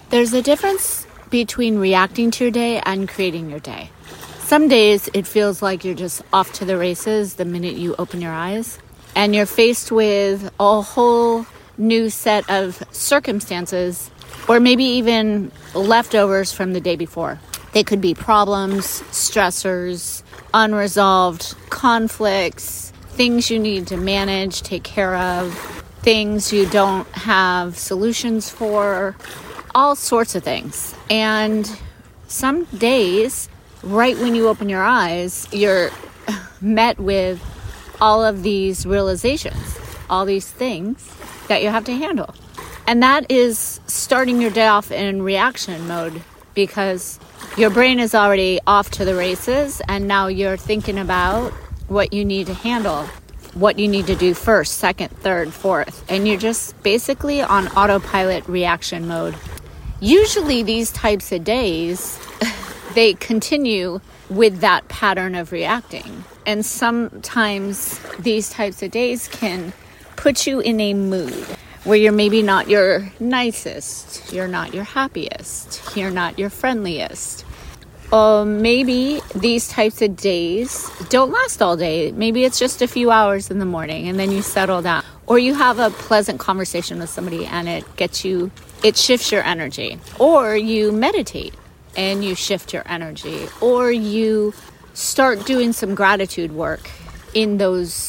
There's a difference between reacting to your day and creating your day. Some days it feels like you're just off to the races the minute you open your eyes, and you're faced with a whole new set of circumstances, or maybe even leftovers from the day before. They could be problems, stressors, unresolved conflicts, things you need to manage, take care of, things you don't have solutions for, all sorts of things. And some days, right when you open your eyes, you're met with all of these realizations, all these things that you have to handle. And that is starting your day off in reaction mode, because your brain is already off to the races, and now you're thinking about what you need to handle, what you need to do first, second, third, fourth, and you're just basically on autopilot reaction mode. Usually these types of days, they continue with that pattern of reacting. And sometimes these types of days can put you in a mood where you're maybe not your nicest, you're not your happiest, you're not your friendliest. Or maybe these types of days don't last all day. Maybe it's just a few hours in the morning and then you settle down. Or you have a pleasant conversation with somebody and it shifts your energy. Or you meditate and you shift your energy. Or you start doing some gratitude work in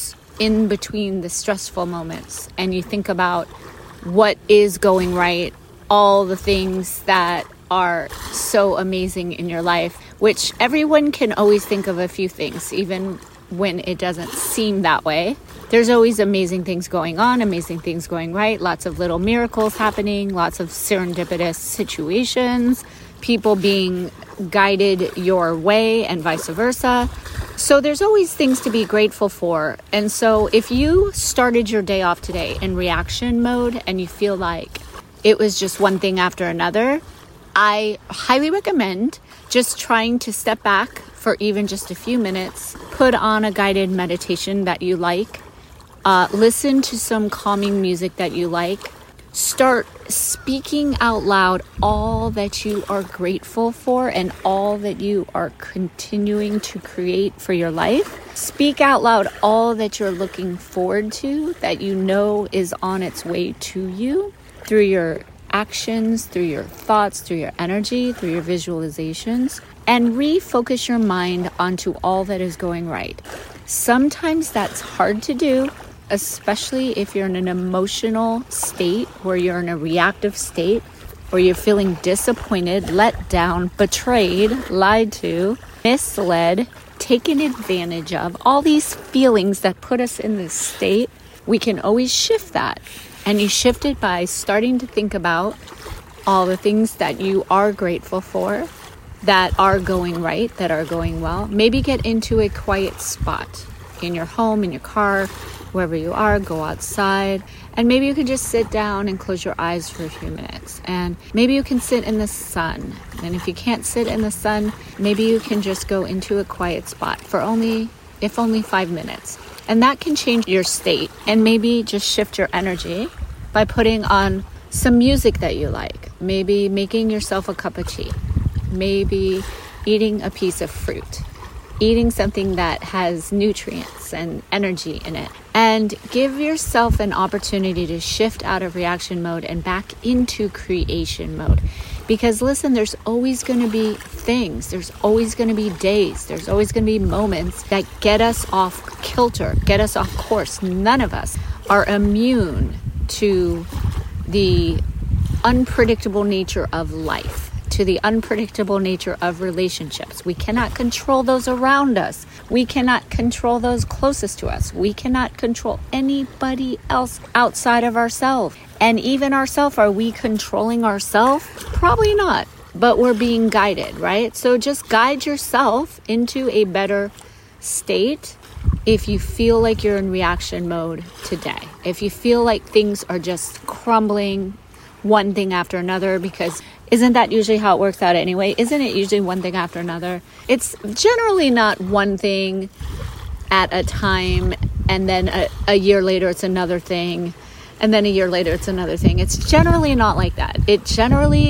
between the stressful moments, and you think about what is going right, all the things that are so amazing in your life, which everyone can always think of a few things, even when it doesn't seem that way. There's always amazing things going on, amazing things going right, lots of little miracles happening, lots of serendipitous situations, people being guided your way and vice versa. So there's always things to be grateful for. And so if you started your day off today in reaction mode and you feel like it was just one thing after another, I highly recommend just trying to step back for even just a few minutes, put on a guided meditation that you like, listen to some calming music that you like, start speaking out loud all that you are grateful for and all that you are continuing to create for your life. Speak out loud all that you're looking forward to, that you know is on its way to you through your actions, through your thoughts, through your energy, through your visualizations, and refocus your mind onto all that is going right. Sometimes that's hard to do, especially if you're in an emotional state where you're in a reactive state, where you're feeling disappointed, let down, betrayed, lied to, misled, taken advantage of, all these feelings that put us in this state. We can always shift that. And you shift it by starting to think about all the things that you are grateful for, that are going right, that are going well. Maybe get into a quiet spot in your home, in your car, wherever you are, go outside, and maybe you can just sit down and close your eyes for a few minutes. And maybe you can sit in the sun. And if you can't sit in the sun, maybe you can just go into a quiet spot for only 5 minutes. And that can change your state and maybe just shift your energy by putting on some music that you like. Maybe making yourself a cup of tea. Maybe eating a piece of fruit. Eating something that has nutrients and energy in it. And give yourself an opportunity to shift out of reaction mode and back into creation mode. Because listen, there's always going to be things, there's always going to be days, there's always going to be moments that get us off kilter, get us off course. None of us are immune to the unpredictable nature of life, to the unpredictable nature of relationships. We cannot control those around us. We cannot control those closest to us. We cannot control anybody else outside of ourselves. And even ourselves, are we controlling ourselves? Probably not, but we're being guided, right? So just guide yourself into a better state if you feel like you're in reaction mode today. If you feel like things are just crumbling one thing after another, because isn't that usually how it works out anyway? Isn't it usually one thing after another? It's generally not one thing at a time, and then a year later it's another thing, and then a year later it's another thing. It's generally not like that. It generally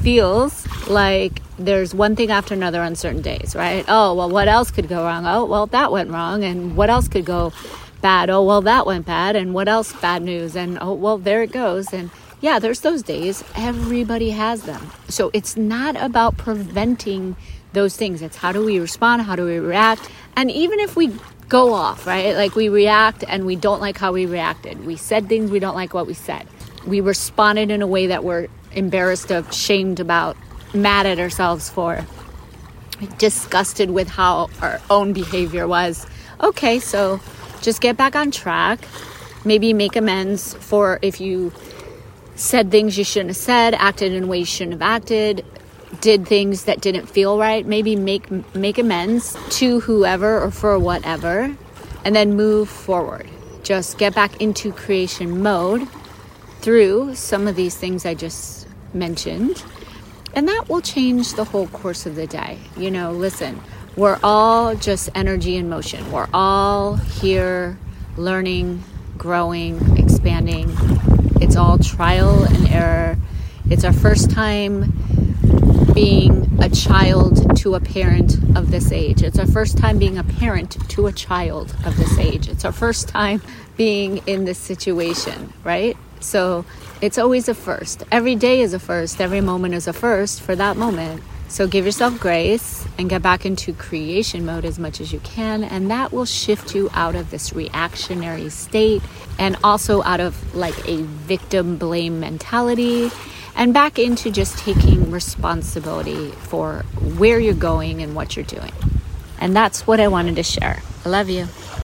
feels like there's one thing after another on certain days, right? Oh, well, what else could go wrong? Oh, well, that went wrong. And what else could go bad? Oh, well, that went bad. And what else? Bad news. And oh, well, there it goes. And yeah, there's those days. Everybody has them. So it's not about preventing those things. It's how do we respond? How do we react? And even if we go off, right? Like we react and we don't like how we reacted. We said things we don't like what we said. We responded in a way that we're embarrassed of, shamed about, mad at ourselves for, disgusted with how our own behavior was. Okay, so just get back on track. Maybe make amends for if you said things you shouldn't have said, acted in ways you shouldn't have acted, did things that didn't feel right. Maybe make amends to whoever or for whatever, and then move forward. Just get back into creation mode through some of these things I just mentioned. And that will change the whole course of the day. You know, listen, we're all just energy in motion. We're all here learning, growing, expanding. It's all trial and error. It's our first time being a child to a parent of this age. It's our first time being a parent to a child of this age. It's our first time being in this situation, right? So it's always a first. Every day is a first. Every moment is a first for that moment. So give yourself grace and get back into creation mode as much as you can. And that will shift you out of this reactionary state and also out of like a victim blame mentality and back into just taking responsibility for where you're going and what you're doing. And that's what I wanted to share. I love you.